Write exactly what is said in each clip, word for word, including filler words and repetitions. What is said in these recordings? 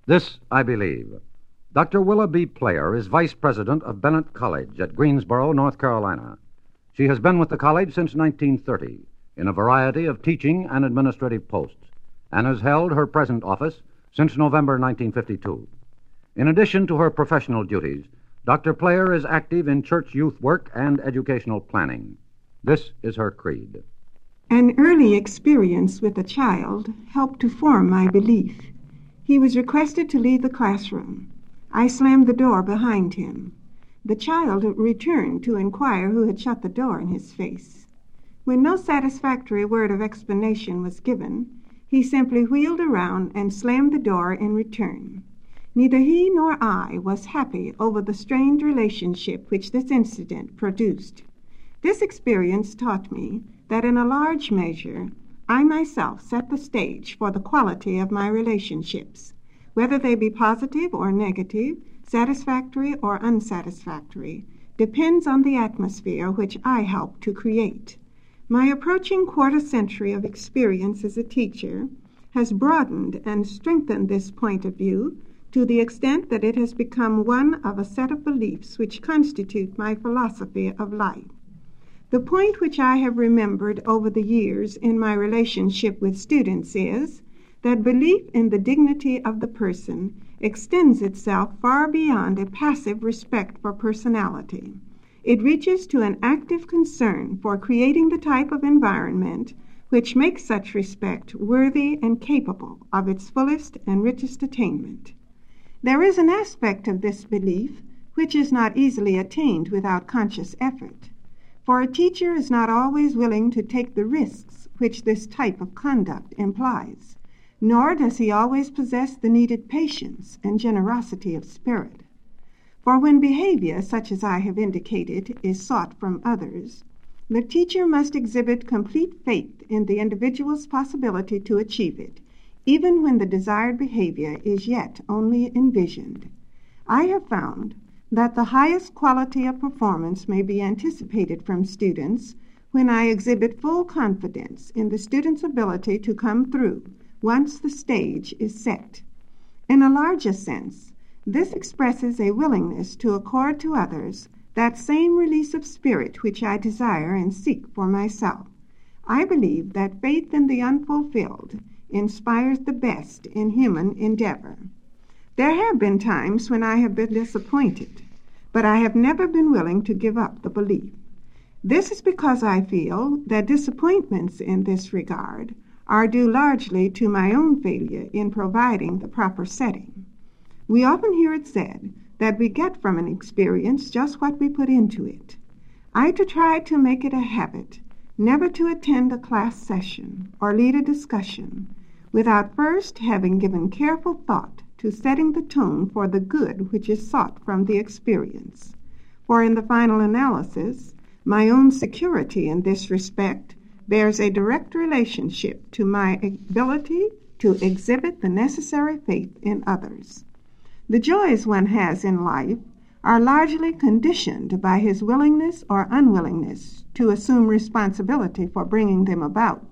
This I believe. Doctor Willa B. Player is vice president of Bennett College at Greensboro, North Carolina. She has been with the college since nineteen thirty in a variety of teaching and administrative posts and has held her present office since November nineteen fifty-two. In addition to her professional duties, Doctor Player is active in church youth work and educational planning. This is her creed. An early experience with a child helped to form my belief. He was requested to leave the classroom. I slammed the door behind him. The child returned to inquire who had shut the door in his face. When no satisfactory word of explanation was given, he simply wheeled around and slammed the door in return. Neither he nor I was happy over the strained relationship which this incident produced. This experience taught me that in a large measure, I myself set the stage for the quality of my relationships, whether they be positive or negative, satisfactory or unsatisfactory, depends on the atmosphere which I help to create. My approaching quarter century of experience as a teacher has broadened and strengthened this point of view to the extent that it has become one of a set of beliefs which constitute my philosophy of life. The point which I have remembered over the years in my relationship with students is that belief in the dignity of the person extends itself far beyond a passive respect for personality. It reaches to an active concern for creating the type of environment which makes such respect worthy and capable of its fullest and richest attainment. There is an aspect of this belief which is not easily attained without conscious effort, for a teacher is not always willing to take the risks which this type of conduct implies, nor does he always possess the needed patience and generosity of spirit. For when behavior, such as I have indicated, is sought from others, the teacher must exhibit complete faith in the individual's possibility to achieve it, even when the desired behavior is yet only envisioned. I have found that the highest quality of performance may be anticipated from students when I exhibit full confidence in the student's ability to come through once the stage is set. In a larger sense, this expresses a willingness to accord to others that same release of spirit which I desire and seek for myself. I believe that faith in the unfulfilled inspires the best in human endeavor. There have been times when I have been disappointed, but I have never been willing to give up the belief. This is because I feel that disappointments in this regard are due largely to my own failure in providing the proper setting. We often hear it said that we get from an experience just what we put into it. I to try to make it a habit never to attend a class session or lead a discussion without first having given careful thought to setting the tone for the good which is sought from the experience. For in the final analysis, my own security in this respect bears a direct relationship to my ability to exhibit the necessary faith in others. The joys one has in life are largely conditioned by his willingness or unwillingness to assume responsibility for bringing them about.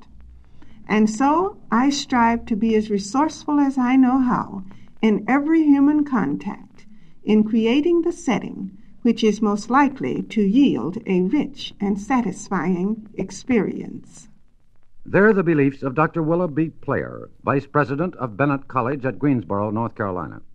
And so I strive to be as resourceful as I know how in every human contact, in creating the setting which is most likely to yield a rich and satisfying experience. They're the beliefs of Doctor Willa B. Player, Vice President of Bennett College at Greensboro, North Carolina.